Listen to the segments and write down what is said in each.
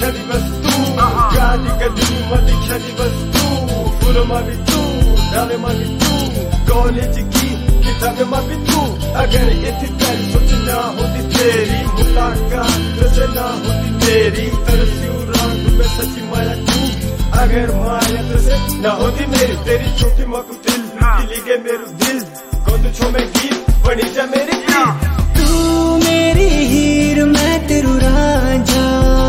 दिखदी बस तू गाड़ी गड्डी में दिखदी बस तू फूल में भी तू डाले में भी तू कॉलेज की किताब में भी तू अगर इतनी प्यारी सोच ना होती तेरी मुलाकात से ना होती तेरी तरसी रंग में सच्ची माया तू अगर माया से ना होती मेरी तेरी छोटी मकू दिल लिगे मेरू दिल कौन छो में गीत बनी जा मेरी तू मेरी हीर मैं तेरू राजा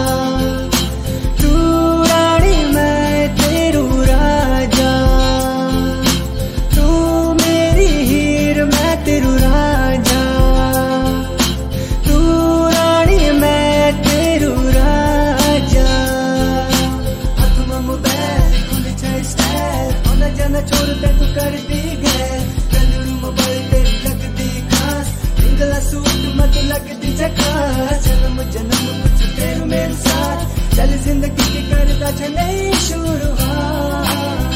तू रानी मैं तेरू राजा तू मेरी हीर मैं तेरू राजा तू रानी मैं तेरू राजा हाथ में मोबाइल खुल जाए स्टाइल आना जाना छोड़ दे तू कर दी गए गलरू मोबाइल तेरी लगती खास इंगला सूट मत लगती झकास जन्म कुछ तेरू मेरे साथ चल जिंदगी की करता चले शुरुआत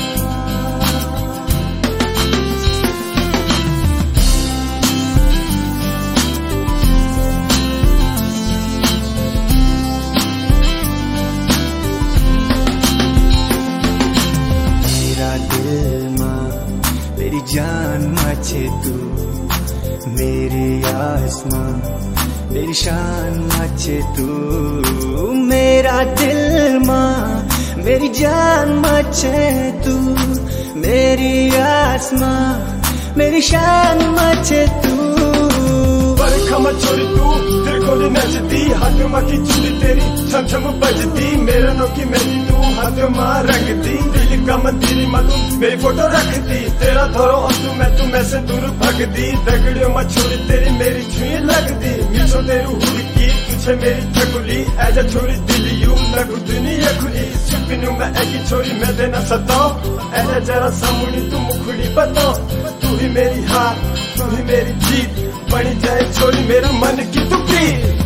मेरा दिल माँ मेरी जान मचे तू मेरी आसमां मेरी शान मचे तू मेरा दिल माँ मेरी जान मचे तू मेरी आसमां मेरी शान मचे तू बरखा में छोड़ी तू तेरे कोली नचती हाथ में की चूड़ी तेरी छम छम बजती मेरा नोकी मेरी तू हाथ में रंगती दिल का मंदिर में तू मेरी फोटो रखती तेरा धोरो अंतु मैं तू मैं से दूर भगती दगड़ियों में छोड़ी तेरी मेरी छुई लगती मिसो तेरू हुड़की तुझे मेरी ठकुली ऐजा छोड़ी दिल यू लगू दुनिया खुली सुपिनू मैं ऐकी छोरी मैं देना सताओ ऐजा जरा सामुनी तू मुखड़ी बताओ तू ही मेरी हार तू ही मेरी जीत बनी जाए छोरी मेरा मन की तू प्रीत